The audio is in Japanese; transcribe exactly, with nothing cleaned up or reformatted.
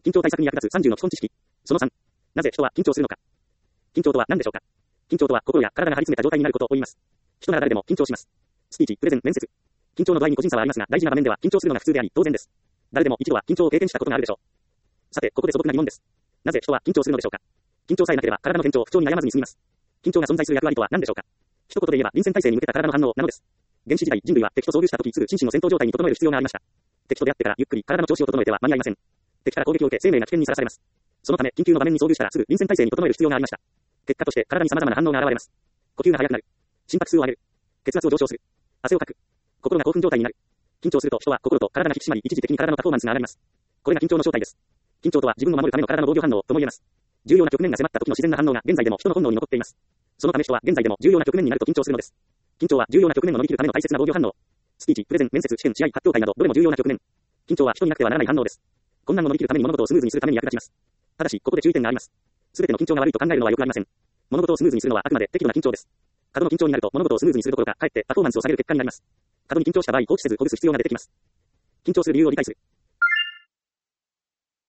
緊張対策に役立つさんじゅうの基本知識。そのさん。なぜ人は緊張するのか。緊張とは何でしょうか。緊張とは心や体が張り詰めた状態になることを言います。人なら誰でも緊張します。スピーチ、プレゼン、面接。緊張の度合いに個人差はありますが、大事な場面では緊張するのが普通であり、当然です。誰でも一度は緊張を経験したことがあるでしょう。さて、ここで素朴な疑問です。なぜ人は緊張するのでしょうか。緊張さえなければ体の前兆、不調に悩まずに済みます。緊張が存在する役割とは何でしょうか。一言で言えば、臨戦態勢に向けた体の反応なのです。原始時代、人類は敵と遭遇した時すぐ心身の戦闘状態に整える必要がありました。敵と出会ってからゆっくり体の調子を整えては間に合いません。敵から攻撃を受け生命が危険にさらされます。そのため緊急の場面に遭遇したらすぐ臨戦態勢に整える必要がありました。結果として体に様々な反応が現れます。呼吸が速くなる。心拍数を上げる。血圧を上昇する。汗をかく。心が興奮状態になる。緊張すると人は心と体が引き締まり一時的に体のパフォーマンスが上がります。これが緊張の正体です。緊張とは自分を守るための体の防御反応とも言えます。重要な局面が迫った時の自然な反応が現在でも人の本能に残っています。そのため人は現在でも重要な局面になると緊張するのです。緊張は重要な局面を乗り切るための大切な防御反応。スピーチ、プレゼン、面接、試験、試合、発表会などどれも重要な局面。緊張は人になくてはならない反応です。困難を乗り切るために物事をスムーズにするために役立ちます。ただし、ここで注意点があります。すべての緊張が悪いと考えるのはよくありません。物事をスムーズにするのはあくまで適度な緊張です。過度の緊張になると物事をスムーズにするどころか、かえってパフォーマンスを下げる結果になります。過度に緊張した場合、放置せずほぐす必要が出てきます。緊張する理由を理解する。